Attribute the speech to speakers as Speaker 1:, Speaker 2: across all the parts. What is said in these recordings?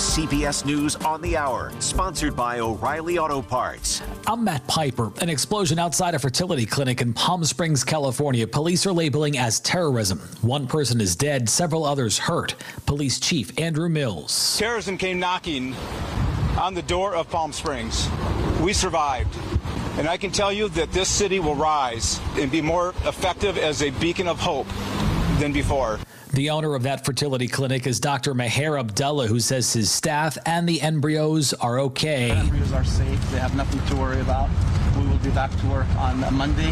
Speaker 1: CBS News on the Hour, sponsored by O'Reilly Auto Parts.
Speaker 2: I'm Matt Piper. An explosion outside a fertility clinic in Palm Springs, California, police are labeling as terrorism. One person is dead, several others hurt. Police Chief Andrew Mills.
Speaker 3: Terrorism came knocking on the door of Palm Springs. We survived. And I can tell you that this city will rise and be more effective as a beacon of hope than before.
Speaker 2: The owner of that fertility clinic is Dr. Meher Abdullah, who says his staff and the embryos are okay.
Speaker 4: The embryos are safe. They have nothing to worry about. We will be back to work on Monday,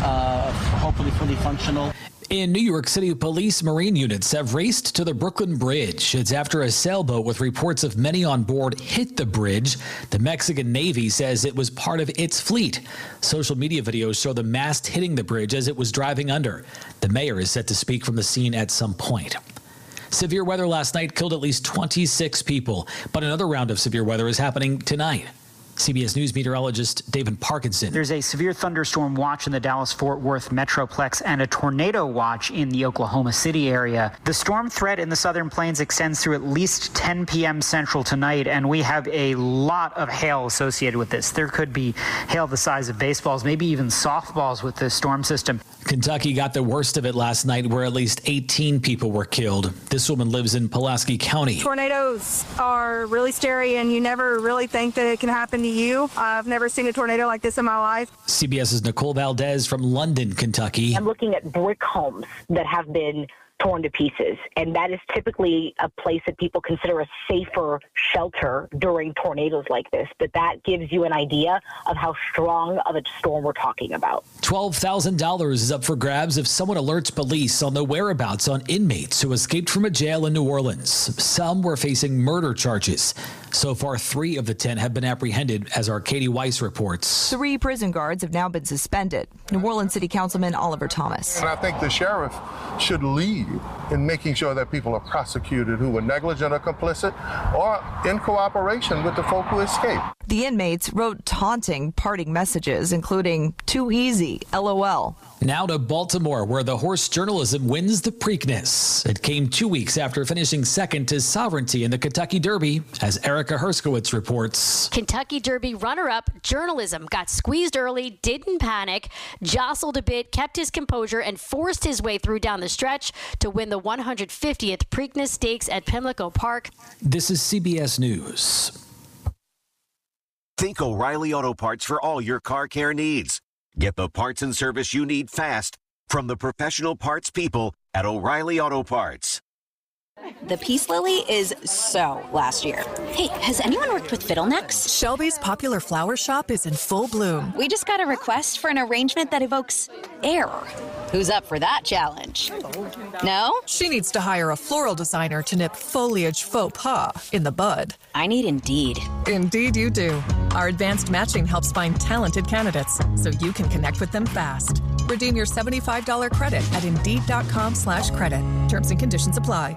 Speaker 4: hopefully fully functional.
Speaker 2: In New York City, police Marine units have raced to the Brooklyn Bridge. It's after a sailboat with reports of many on board hit the bridge. The Mexican Navy says it was part of its fleet. Social media videos show the mast hitting the bridge as it was driving under. The mayor is set to speak from the scene at some point. Severe weather last night killed at least 26 people, but another round of severe weather is happening tonight. CBS News meteorologist David Parkinson.
Speaker 5: There's a severe thunderstorm watch in the Dallas-Fort Worth Metroplex and a tornado watch in the Oklahoma City area. The storm threat in the southern plains extends through at least 10 p.m. Central tonight, and we have a lot of hail associated with this. There could be hail the size of baseballs, maybe even softballs with this storm system.
Speaker 2: Kentucky got the worst of it last night, where at least 18 people were killed. This woman lives in Pulaski County.
Speaker 6: Tornadoes are really scary, and you never really think that it can happen to you. I've never seen a tornado like this in my life.
Speaker 2: CBS's Nicole Valdez from London, Kentucky.
Speaker 7: I'm looking at brick homes that have been torn to pieces, and that is typically a place that people consider a safer shelter during tornadoes like this. But that gives you an idea of how strong of a storm we're talking about.
Speaker 2: $12,000 is up for grabs if someone alerts police on the whereabouts on inmates who escaped from a jail in New Orleans. Some were facing murder charges. So far, 3 of the 10 have been apprehended, as our Katie Weiss reports.
Speaker 8: 3 prison guards have now been suspended. New Orleans City Councilman Oliver Thomas.
Speaker 9: And I think the sheriff should lead in making sure that people are prosecuted who were negligent or complicit or in cooperation with the folk who escaped.
Speaker 8: The inmates wrote taunting parting messages, including "Too easy, LOL."
Speaker 2: Now to Baltimore, where the horse journalism wins the Preakness. It came 2 weeks after finishing second to Sovereignty in the Kentucky Derby, as Erica Herskowitz reports.
Speaker 10: Kentucky Derby runner-up Journalism got squeezed early, didn't panic, jostled a bit, kept his composure, and forced his way through down the stretch to win the 150th Preakness Stakes at Pimlico Park.
Speaker 2: This is CBS News.
Speaker 1: Think O'Reilly Auto Parts for all your car care needs. Get the parts and service you need fast from the professional parts people at O'Reilly Auto Parts.
Speaker 11: The Peace Lily is so last year. Hey, has anyone worked with fiddlenecks?
Speaker 12: Shelby's popular flower shop is in full bloom.
Speaker 11: We just got a request for an arrangement that evokes air. Who's up for that challenge? No?
Speaker 12: She needs to hire a floral designer to nip foliage faux pas in the bud.
Speaker 11: I need Indeed.
Speaker 12: Indeed you do. Our advanced matching helps find talented candidates so you can connect with them fast. Redeem your $75 credit at Indeed.com/credit. Terms and conditions apply.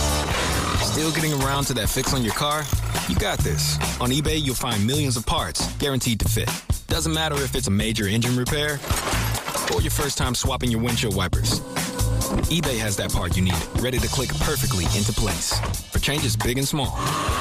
Speaker 13: Still getting around to that fix on your car? You got this. On eBay, you'll find millions of parts guaranteed to fit. Doesn't matter if it's a major engine repair or your first time swapping your windshield wipers. eBay has that part you need, ready to click perfectly into place for changes big and small.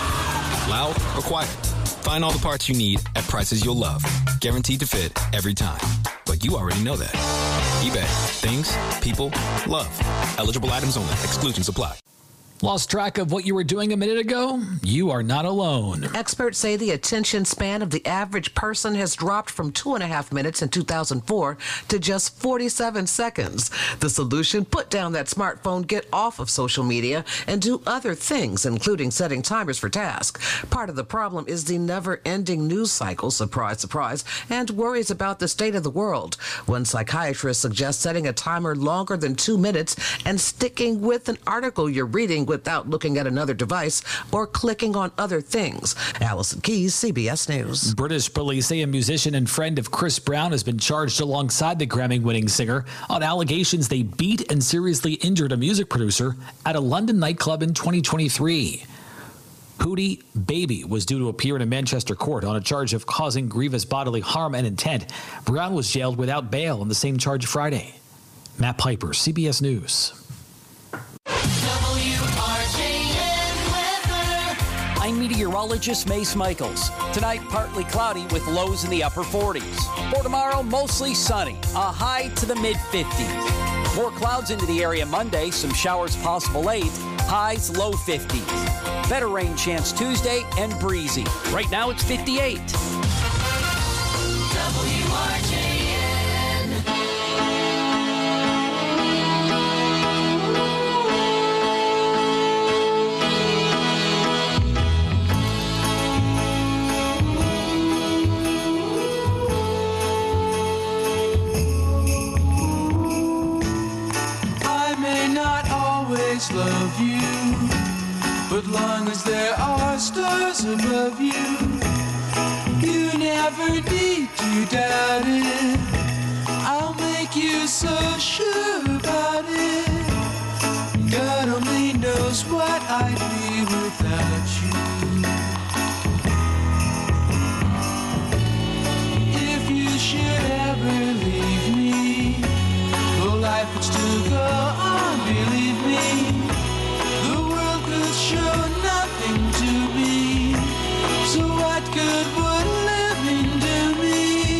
Speaker 13: Loud or quiet. Find all the parts you need at prices you'll love. Guaranteed to fit every time. But you already know that. eBay. Things, people, love. Eligible items only. Exclusions apply.
Speaker 2: Lost track of what you were doing a minute ago? You are not alone.
Speaker 14: Experts say the attention span of the average person has dropped from 2.5 minutes in 2004 to just 47 seconds. The solution? Put down that smartphone, get off of social media, and do other things, including setting timers for tasks. Part of the problem is the never-ending news cycle, surprise, surprise, and worries about the state of the world. One psychiatrist suggests setting a timer longer than 2 minutes and sticking with an article you're reading without looking at another device or clicking on other things. Allison Keyes, CBS News.
Speaker 2: British police say a musician and friend of Chris Brown has been charged alongside the Grammy-winning singer on allegations they beat and seriously injured a music producer at a London nightclub in 2023. Hootie Baby was due to appear in a Manchester court on a charge of causing grievous bodily harm and intent. Brown was jailed without bail on the same charge Friday. Matt Piper, CBS News.
Speaker 15: WRJN weather.
Speaker 2: I'm
Speaker 15: meteorologist Mace Michaels. Tonight, partly cloudy with lows in the upper 40s. For tomorrow, mostly sunny, a high to the mid-50s. More clouds into the area Monday, some showers possible late, highs low 50s. Better rain chance Tuesday and breezy. Right now, it's 58.
Speaker 16: Love you, but long as there are stars above you, you never need to doubt it. I'll make you so sure about it. God only knows what I'd be without you. If you should ever leave me, well, life would still go on, believe me. Show nothing to me, so what good would living do me?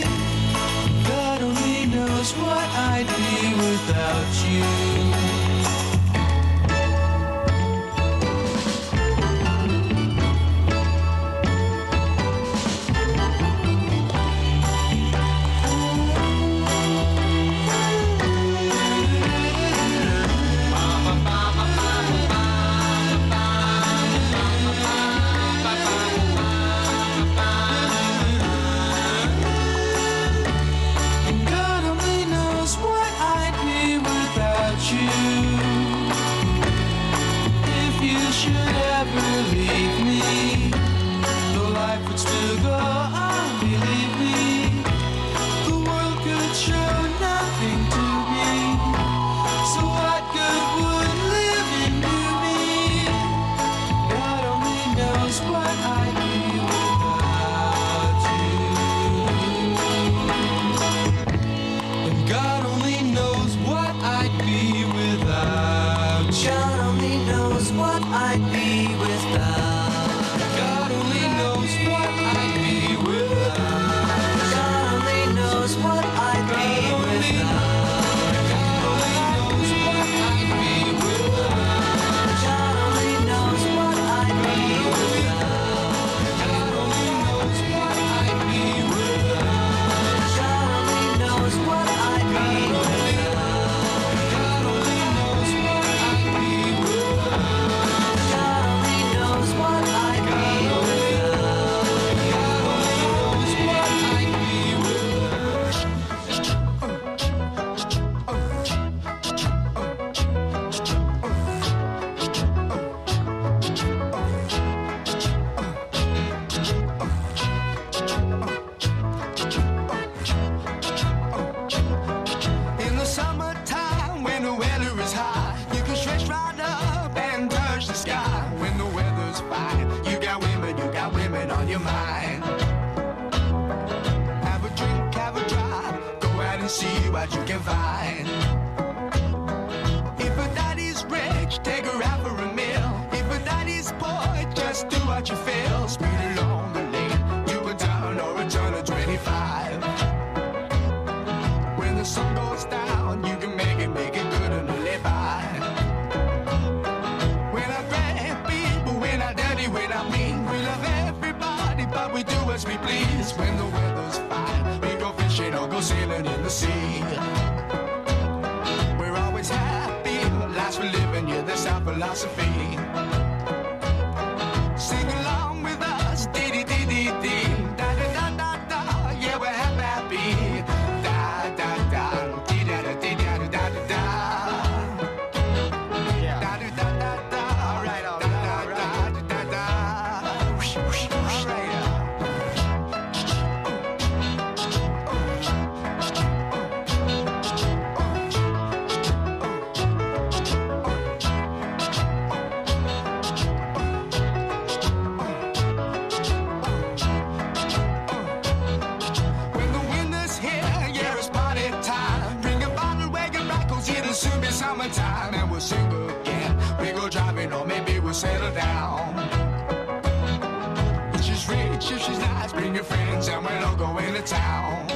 Speaker 16: God only knows what I'd be without you. summertime and we'll sing again. We go driving or maybe we'll settle down. rich, if she's nice, bring your friends and we'll all go into town.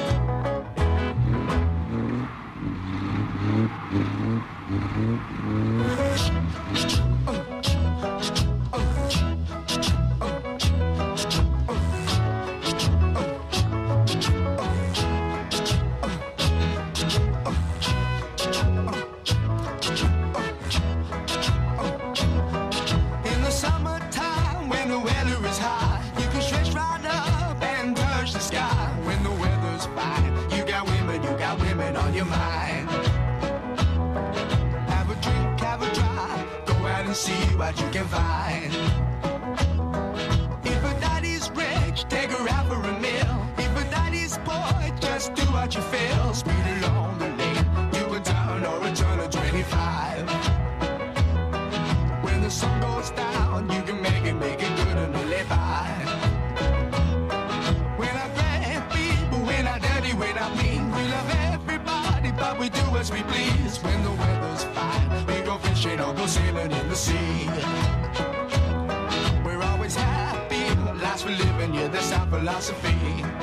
Speaker 16: See what you can find. If a daddy's rich, take her out for a meal. If a daddy's poor, just do what you feel. Speed along the lane, you can turn or return to 25. When the sun goes down, you can make it good and live by. We're not bad people, we're not dirty, we're not mean. We love everybody, but we do as we please. When the weather's fine, we go fishing or go sailing in the sea. We're always happy, life's for living, yeah, that's our philosophy.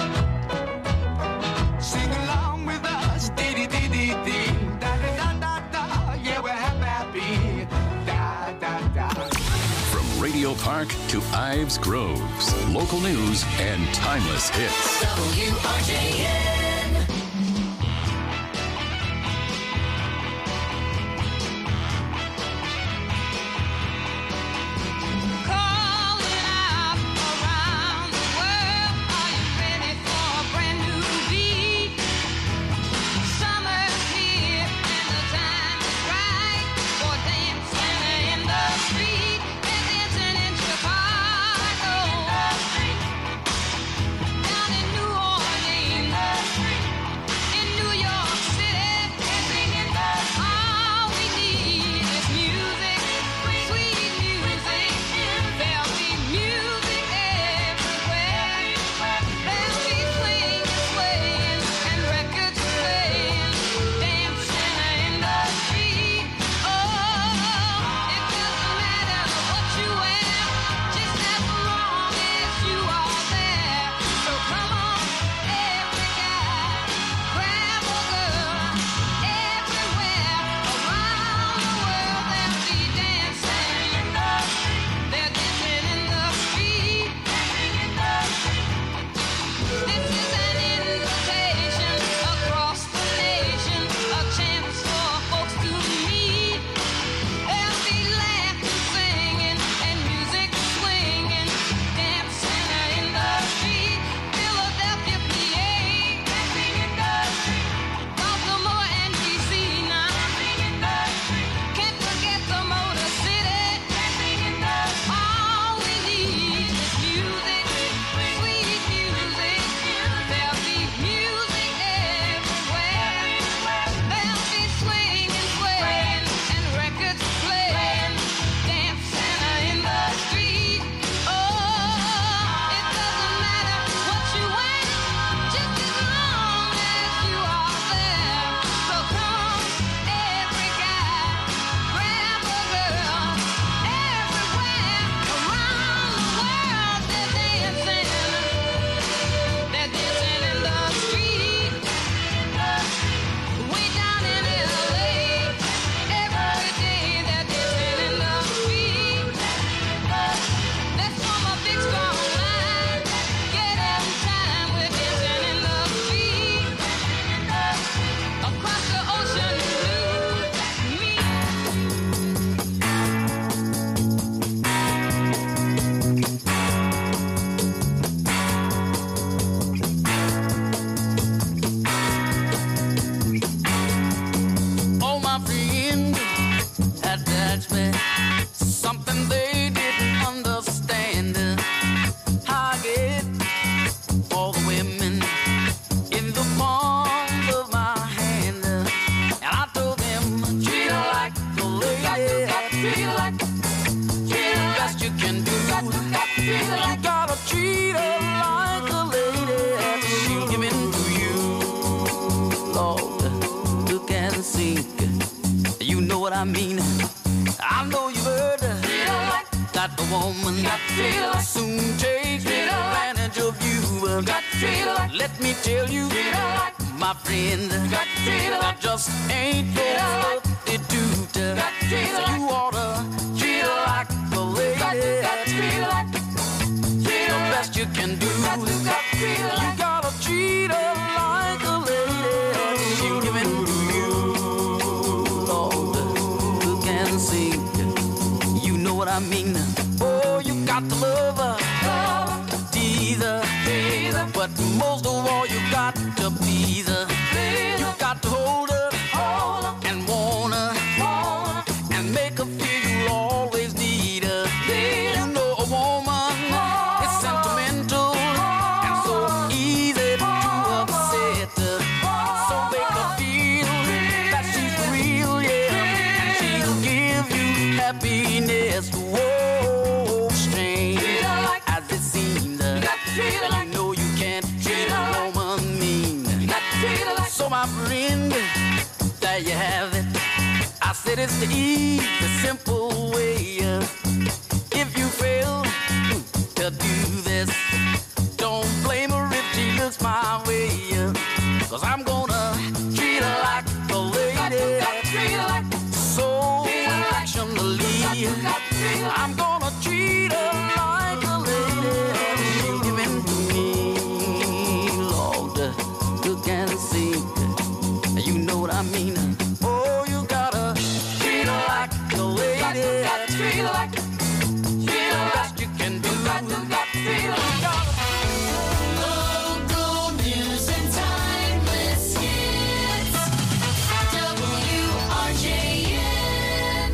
Speaker 16: Sing along with us, dee-dee-dee-dee-dee, da-da-da-da-da, yeah, we're happy, da-da-da.
Speaker 17: From Radio Park to Ives Groves, local news and timeless hits.
Speaker 16: WRJN.
Speaker 18: I mean, I know you've heard that the woman soon takes advantage her. Got to treat her like. Let me tell you, treat her like. My friend, got to treat her like. Just ain't no substitute. Got to treat her like. So you oughta treat her like a lady. Got to treat her like. Treat her the best you can do. Got to treat her like. You gotta treat her like a lady. She'll give it to you, Lord. Who can sing? You know what I mean? Oh, you got to love her, tease her, but most of all, you got to please her. You got to hold her and want her and make her feel you'll always need her. You know a woman is sentimental and so easy to upset her. So make her feel that she's real, yeah, and she'll give you happiness. Whoa, strange as it seems, you know you can't treat a woman mean. So my friend, there you have it. I said it's the easy, simple way. If you fail to do this, don't blame her if she looks my way. 'Cause I'm gonna treat her like a lady, so affectionately. I'm gonna treat her like a lady. She'll give in to me, Lord. You can see, you know what I mean. Oh, you gotta treat her like a lady. Treat her like, treat her best you can do. Treat her like.
Speaker 16: Local news and timeless hits. WRJN.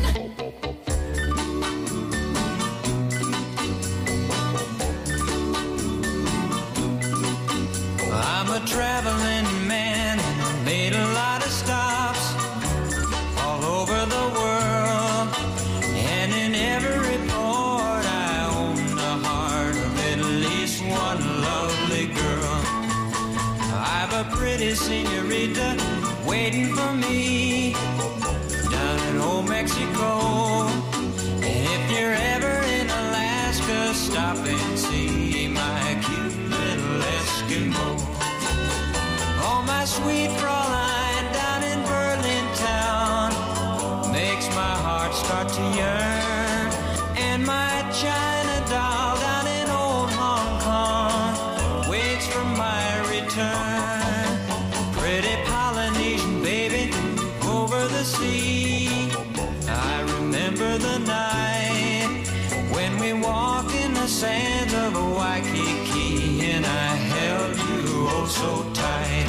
Speaker 19: I'm a traveling man, made a lot of stops all over the world, and in every port I own the heart of at least one lovely girl. I've a pretty senorita waiting for me down in old Mexico, and if you're ever in Alaska, stop and see my cute little Eskimo. Oh, my sweet Fraulein down in Berlin town makes my heart start to yearn, and my China doll down in old Hong Kong waits for my return. Pretty Polynesian baby over the sea, I remember the night when we walked in the sands of Waikiki, and I held you oh so tight.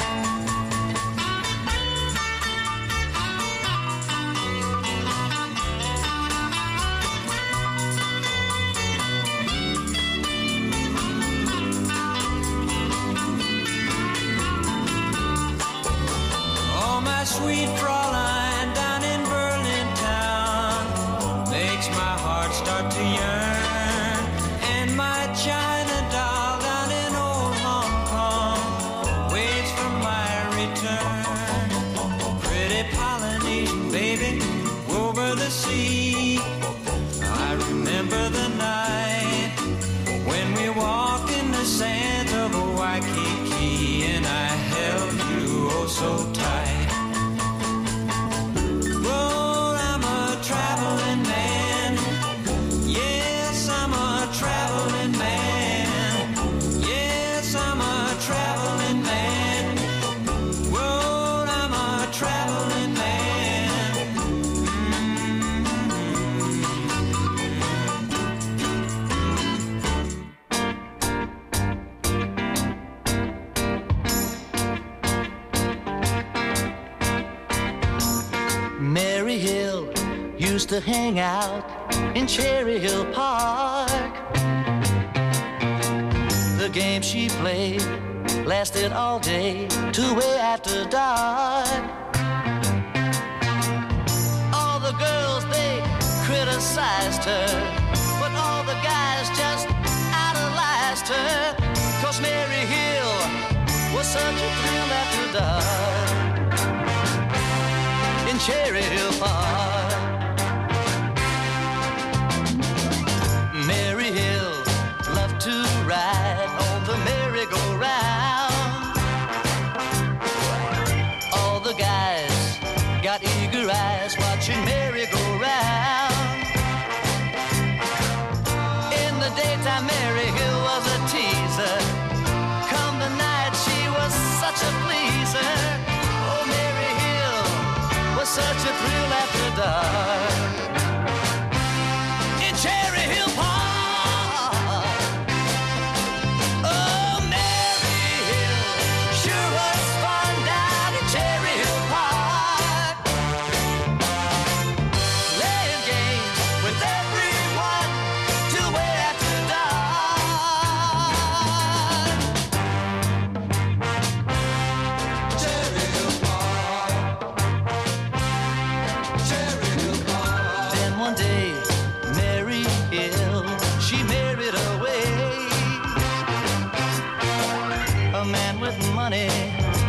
Speaker 19: Oh, my sweet Fraulein down in Berlin town makes my heart start to yearn, and my China doll down in old Hong Kong waits for my return. Pretty Polynesian baby over the sea, I remember the night when we walked in the sands of Waikiki, and I held you oh so tight. Well, I'm a traveling man. Yes, I'm a traveling man. Yes, I'm a traveling man. Well, I'm a traveling man.
Speaker 20: Mary Hill used to hang out in Cherry Hill Park. The game she played lasted all day to way after dark. All the girls, they criticized her, but all the guys just idolized her, 'cause Mary Hill was such a thrill after dark in Cherry Hill Park. Mary Hill loved to ride on the merry-go-round.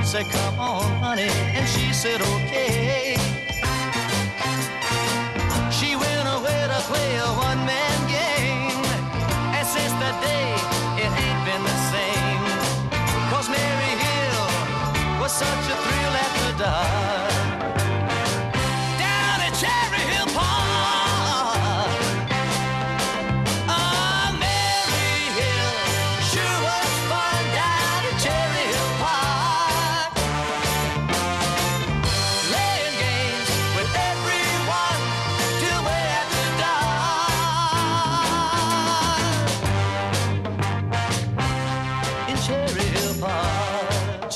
Speaker 20: said, come on, honey, and she said, okay. She went away to play a one-man game, and since that day, it ain't been the same. 'Cause Mary Hill was such a thrill at the dark. Down at Cherry Hill Park. Oh, Mary Hill sure was fun down at Cherry Hill Park. Playing games with everyone till way after dark. In Cherry Hill Park.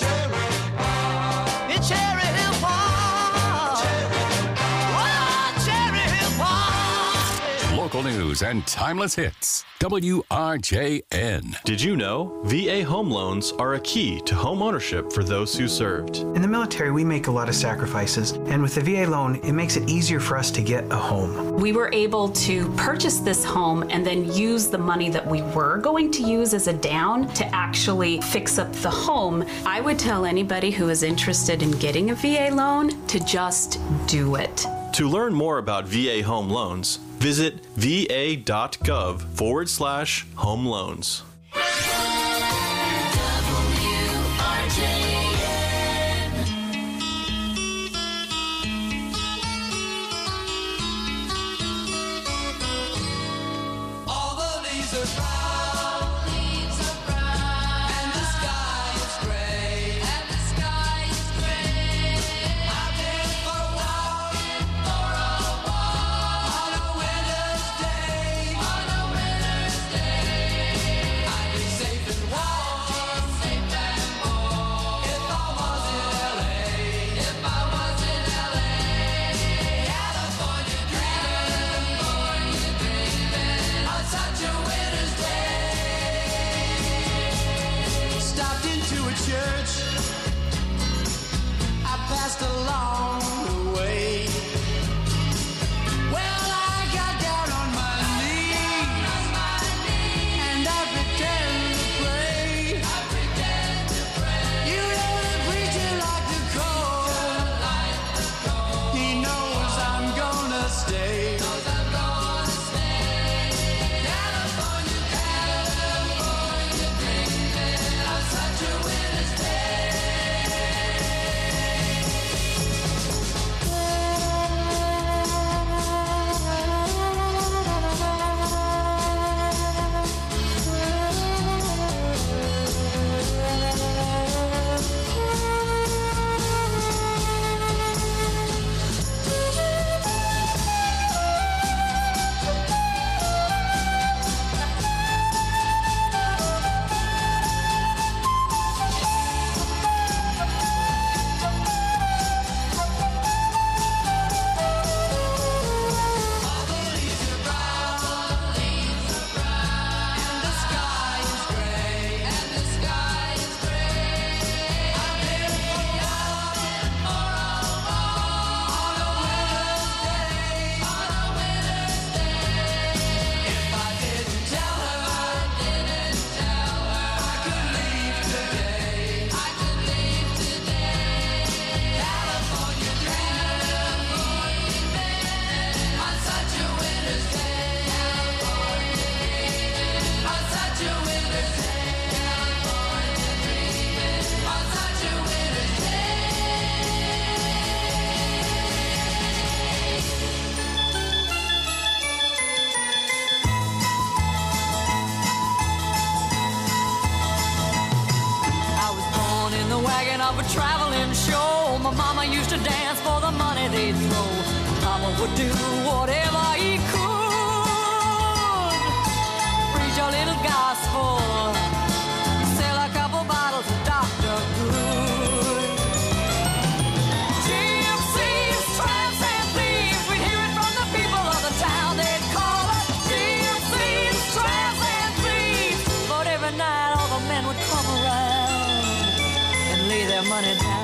Speaker 20: In Cherry Hill Park. Cherry Hill Park.
Speaker 17: Local news and timeless hits. WRJN.
Speaker 21: Did you know VA home loans are a key to home ownership for those who served?
Speaker 22: In the military, we make a lot of sacrifices, and with the VA loan, it makes it easier for us to get a home.
Speaker 23: We were able to purchase this home and then use the money that we were going to use as a down to actually fix up the home. I would tell anybody who is interested in getting a VA loan to just do it.
Speaker 21: To learn more about VA home loans, visit va.gov/home loans.
Speaker 16: All the leaves are brown, and the sky is gray, I've been for a walk, on a winter's day, I'd be safe and warm, if I was in LA, California dreaming, on such a winter's day. Stopped into a church, I passed along the way. Well, I got down on my knees, and I pretend to pray. You know the preacher like the cold, he knows I'm gonna stay. California dreaming, on such a winter's day. Of a traveling show, my mama used to dance for the money they'd throw. Papa would do whatever he could. Preach a little gospel, sell a couple bottles of Dr. Good. Gypsies, tramps, and thieves, we'd hear it from the people of the town. They'd call us gypsies, tramps, and thieves. But every night all the men would come around and lay their money down.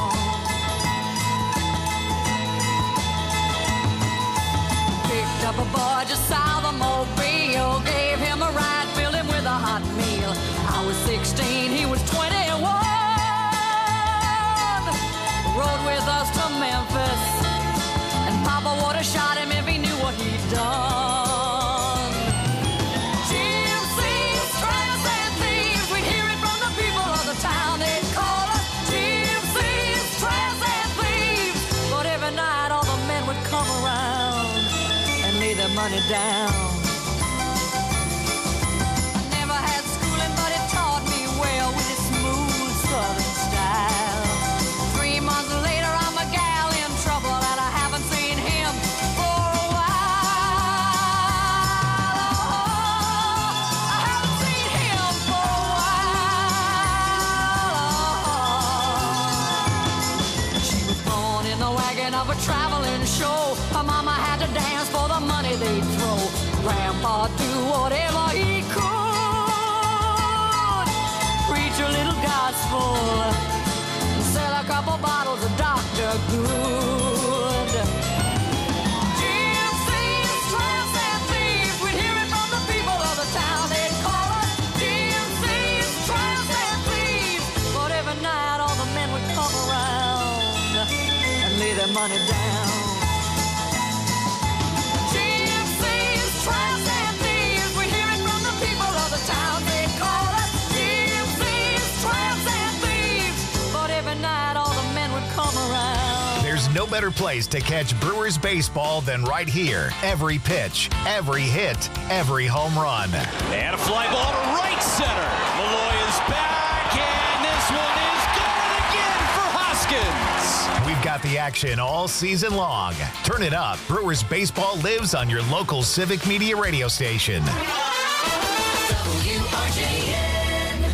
Speaker 16: Picked up a boy just south of Mobile, gave him a ride, filled him with a hot meal. I was 16, he was 21.
Speaker 18: money down. I never had schooling, but it taught me well with its smooth southern style. 3 months later, I'm a gal in trouble, and I haven't seen him for a while. I haven't seen him for a while. She was born in the wagon of a traveling show. Her mama had to dance for the money they'd throw. Grandpa do whatever he could. Preach a little gospel. Sell a couple bottles of Dr. Good. GMC's tramps and thieves. We'd hear it from the people of the town. They'd call us GMC's tramps and thieves. But every night all the men would come around and lay their money down. Tramps and thieves, we hear it from the people of the town. They call us GMC's tramps and thieves. But every night all the men would come around.
Speaker 3: There's no better place to catch Brewers baseball than right here. Every pitch, every hit, every home run.
Speaker 4: And a fly ball to right center. Malloy is back, and this one is gone again for Hoskins.
Speaker 3: We've got the action all season long. Turn it up. Brewers baseball lives on your local Civic Media radio station.
Speaker 16: WRJN.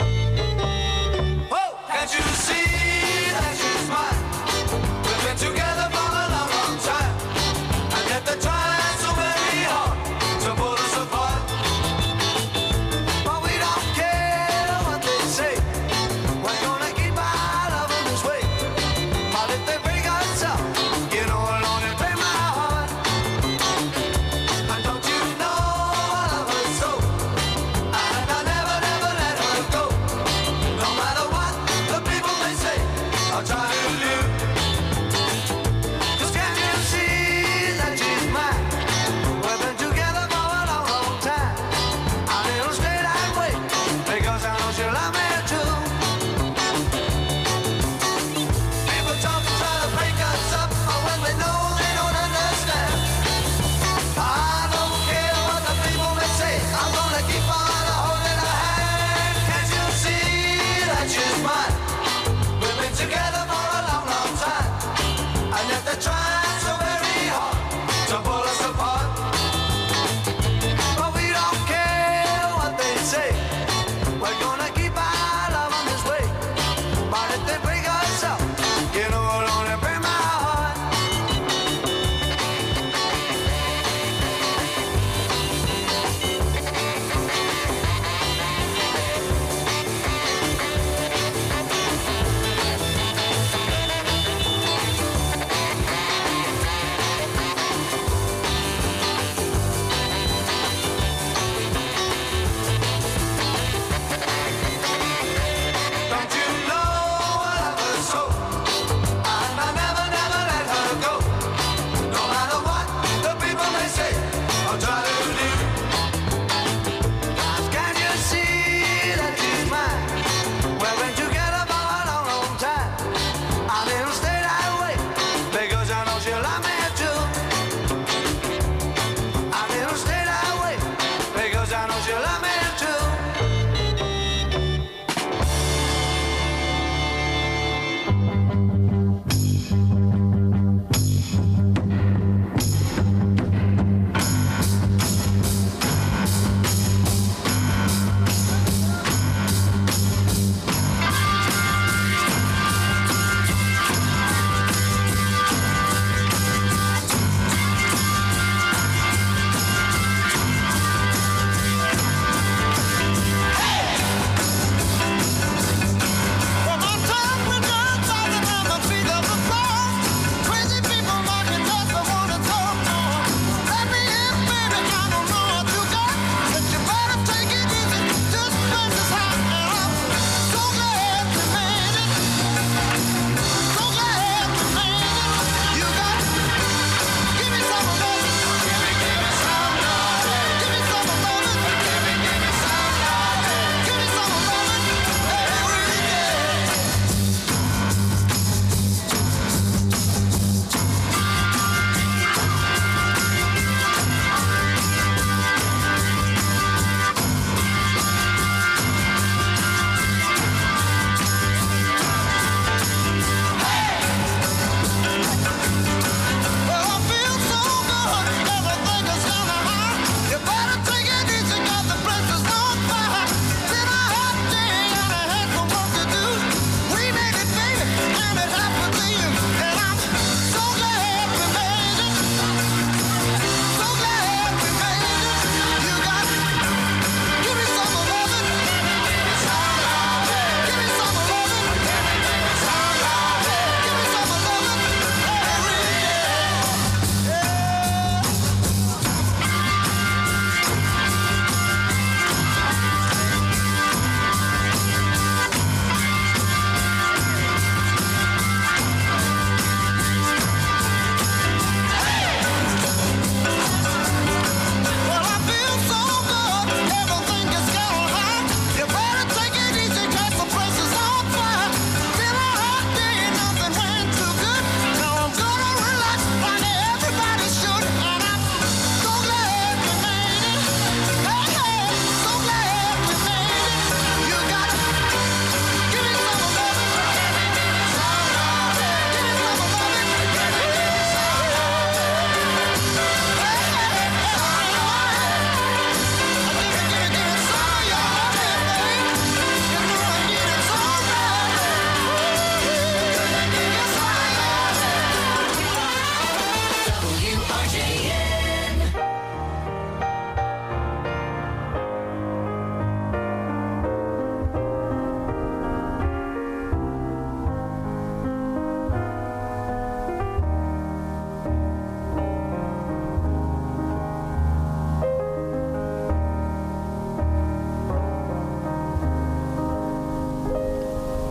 Speaker 16: Oh, can't you see that she's mine? We've been together for a long, long time. And yet they're trying so very hard to pull us apart. But we don't care what they say. We're gonna keep our love in this way. But if they break us up, you know I'll only break my heart. And don't you know I love her so? And I never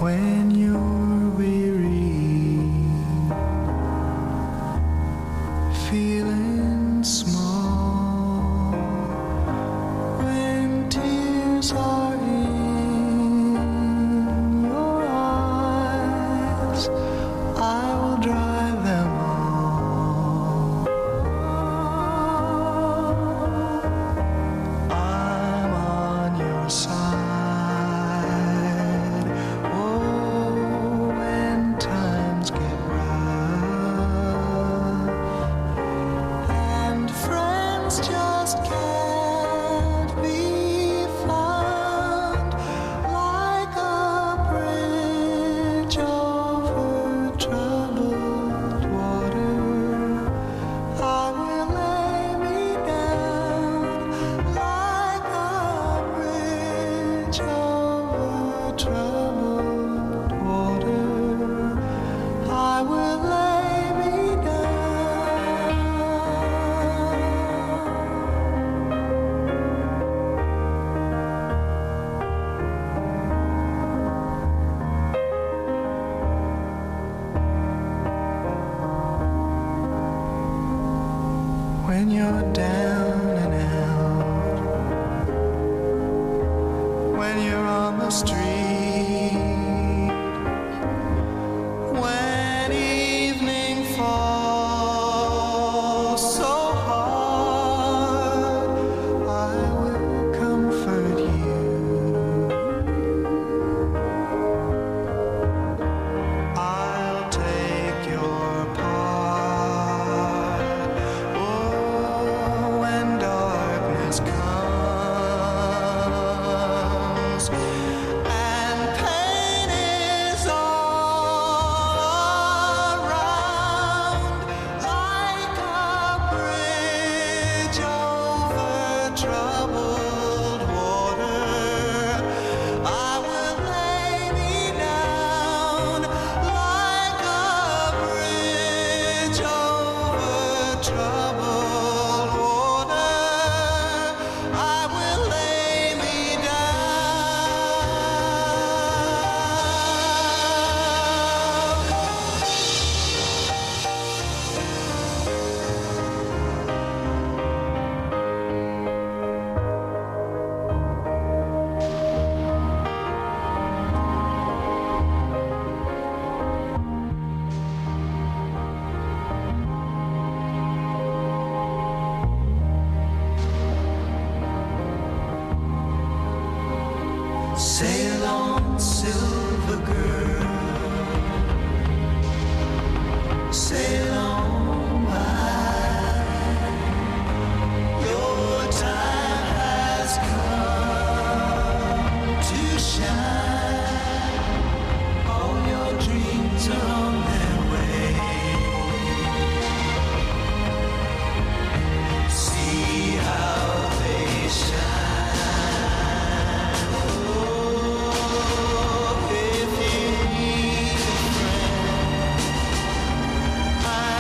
Speaker 16: when you're weary, feeling small, when tears are in your eyes, I will dry them all. I'm on your side. Oh, when times get rough and friends just can't be found, like a bridge over troubled water, I will lay me down like a bridge over troubled water. I will lay me down. When you're down and out, when you're on the street, when evening falls so hard, I will comfort you. I'll take your part. Oh, when darkness comes and pain is all around, like a bridge over troubled water, I will lay me down like a bridge over troubled water. I will lay me sail on, silver girl, sail on by. Your time has come to shine. All your dreams are on their way. See how they shine. Oh, if you need a friend, I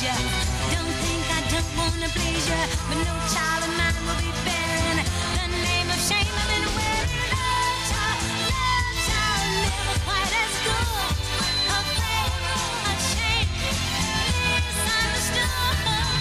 Speaker 16: ya. Don't think I don't wanna please ya, but no child of mine will be bearing the name of shame. I've been wearing love child, never quite as good. A fake, a shame, misunderstood.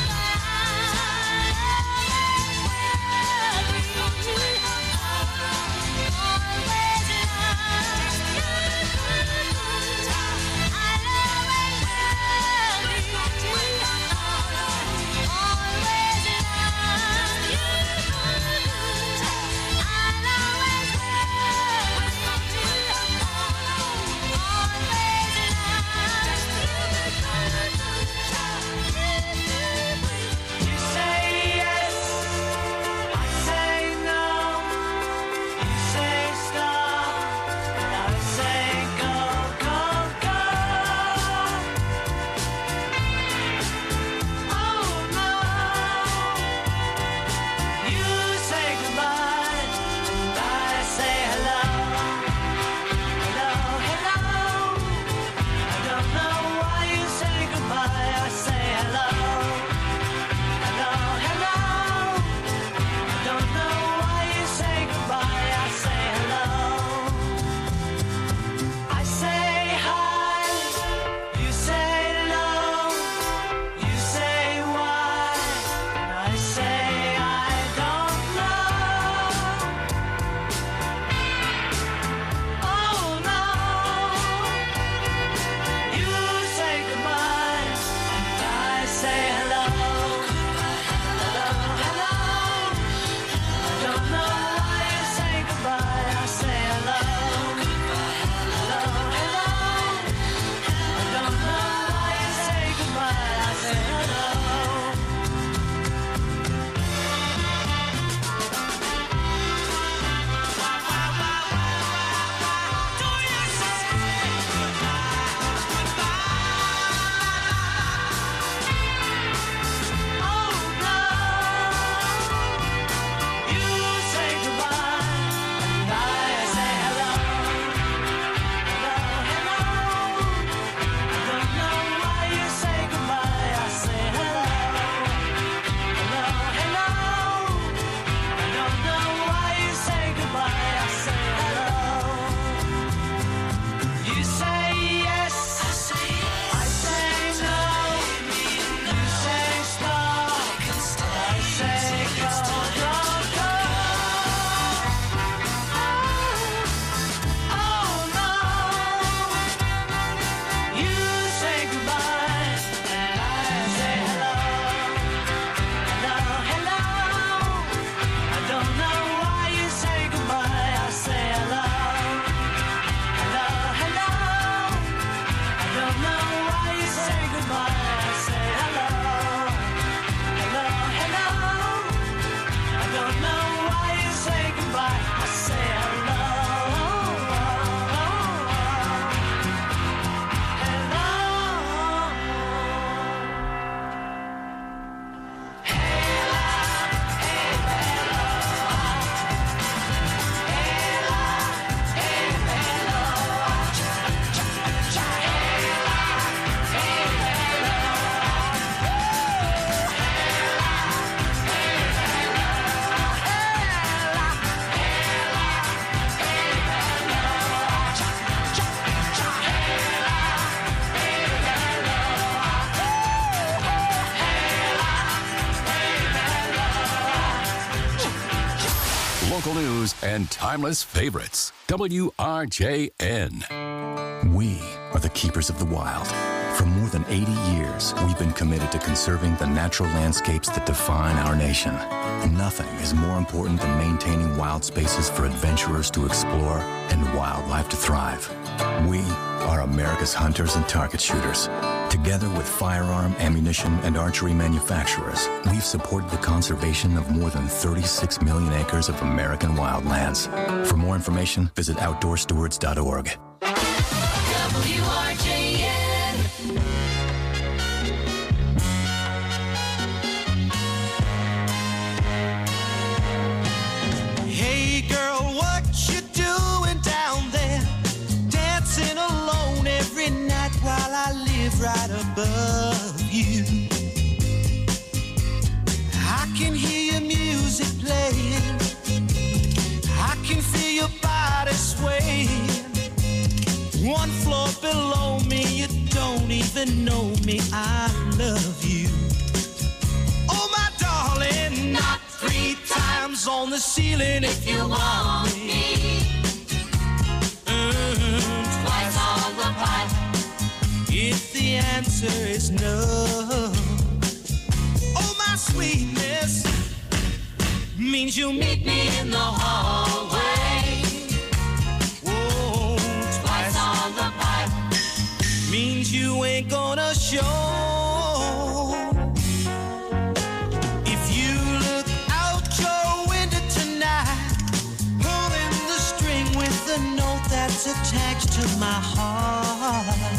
Speaker 17: Local news and timeless favorites. WRJN.
Speaker 5: We are the keepers of the wild. For more than 80 years, we've been committed to conserving the natural landscapes that define our nation. Nothing is more important than maintaining wild spaces for adventurers to explore and wildlife to thrive. We are America's hunters and target shooters. Together with firearm, ammunition, and archery manufacturers, we've supported the conservation of more than 36 million acres of American wildlands. For more information, visit outdoorstewards.org.
Speaker 16: WRJN.
Speaker 6: Hey girl, what you doing down there? Dancing alone every night while I live right above you.
Speaker 16: below me, you don't even know me, I love you. Oh, my darling, not 3 times on the ceiling if you want me. Twice on the pipe if the answer is no. Oh, my sweetness means you meet me in the hallway. Oh, twice on the pipe means you ain't gonna show. If you look out your window tonight, pulling the string with the note that's attached to my heart,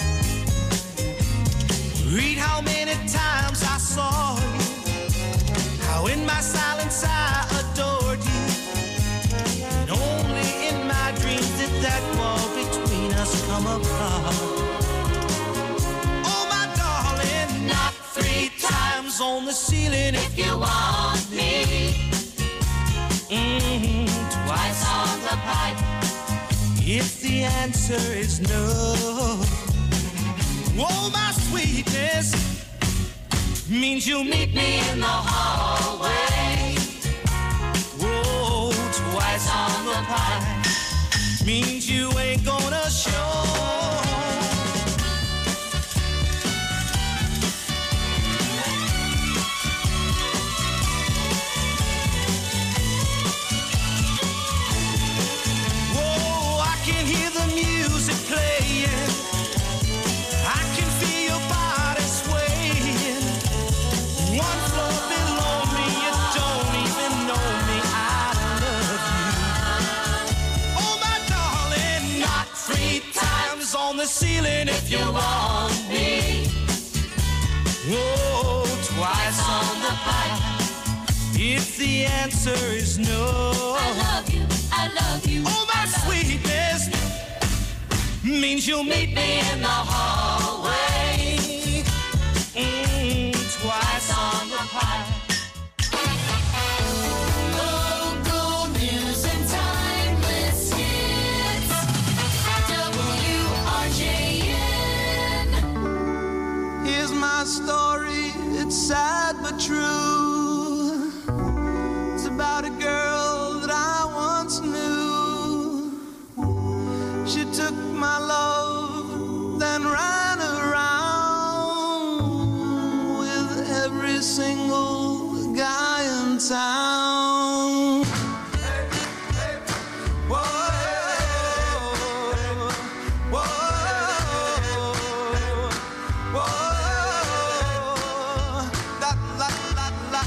Speaker 16: read how many times I saw you, how in my silence I adored you, and only in my dreams did that wall between us come apart. Oh, my darling, not 3 times on the ceiling if you want me. Twice on the pipe if the answer is no. Oh, my sweetness means you'll meet me in the hallway. Oh, twice on the pipe means you ain't gonna show. Whoa, I can hear the music playing. I can feel your body swaying. One floor below me, you don't even know me, I love you. Oh, my darling, not 3 times on the ceiling if you want me. Oh, twice on the pipe if the answer is no. I love you, I love you. Oh, my sweetness means you'll meet me in the hallway. Twice on the pipe. Local news and timeless hits. WRJN. Here's my story. It's sad but true. It's about a girl that I once knew. She took my love, then ran around with every single guy in town. Whoa, whoa, whoa, la, la, la, la,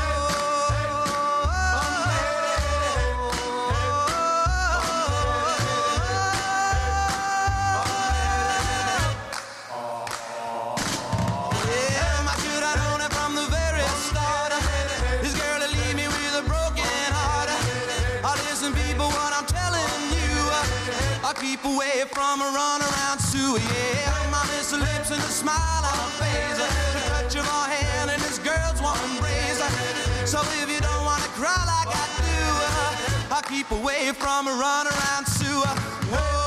Speaker 16: yeah, my good, I known it from the very start. This girl will leave me with a broken heart. Listen, people, what I'm telling you, I keep away from a runaround Sue. Yeah, my miss her lips and a smile on her face, the touch of her hand and this girl's warm embrace. So if you don't want to cry like I do, I keep away from a runaround Sue. Whoa.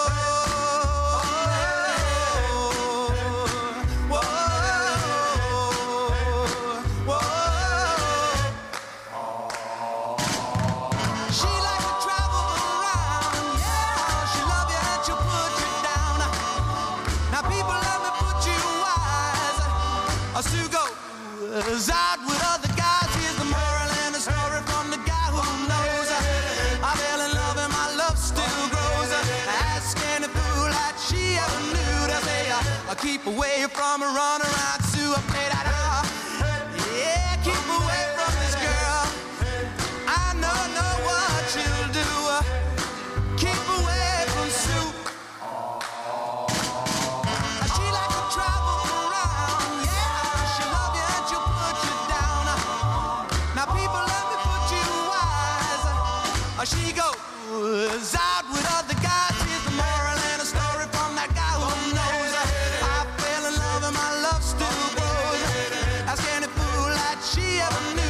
Speaker 16: She likes to travel around, yeah. She love you and she'll put you down. Now people, let me put you wise. Sue goes out with other guys. Here's the moral and the story from the guy who knows. I fell in love and my love still grows. Ask any fool that she ever knew to say, I keep away from a runaround Sue. I play that yeah, keep away from this girl. I know what she'll do. Keep away from Sue. She like to travel around, yeah. She'll love you and she'll put you down. Now people, let me put you wise. She goes out with other guys. Here's the moral and a story from that guy who knows. I fell in love and my love still grows. Ask any fool that she ever knew.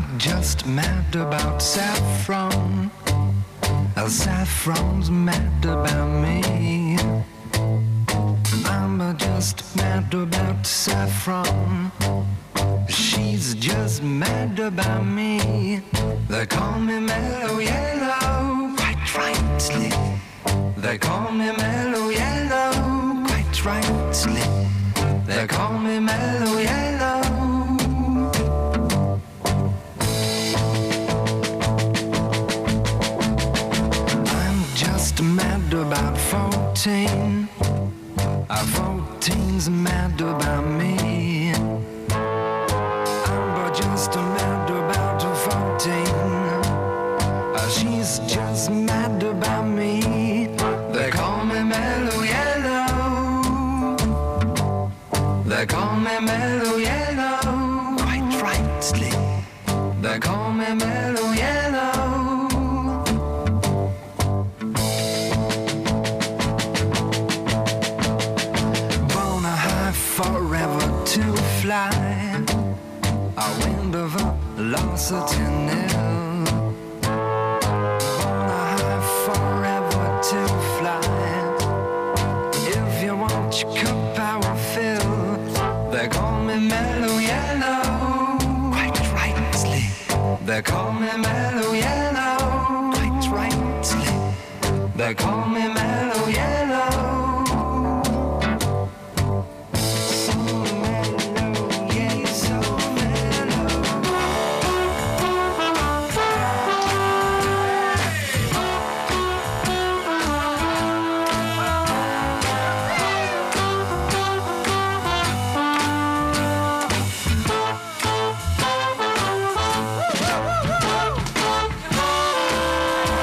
Speaker 16: I'm just mad about saffron. Saffron's mad about me. I'm just mad about saffron. She's just mad about me. They call me Mellow Yellow, quite rightly. They call me Mellow Yellow, quite rightly. They call me Mellow Yellow. I'm just mad about 14. 14's mad about me. I'm just mad about 14. She's just mad about me. They call me Mellow Yellow. They call me Mellow Yellow, quite rightly. They call me Mellow Yellow. Forever to fly, a wind of velocity nil. On a high forever to fly. If you want your cup, I will fill. They call me Mellow Yellow, quite rightly. They call me Mellow Yellow, quite rightly. They call me Mellow Yellow.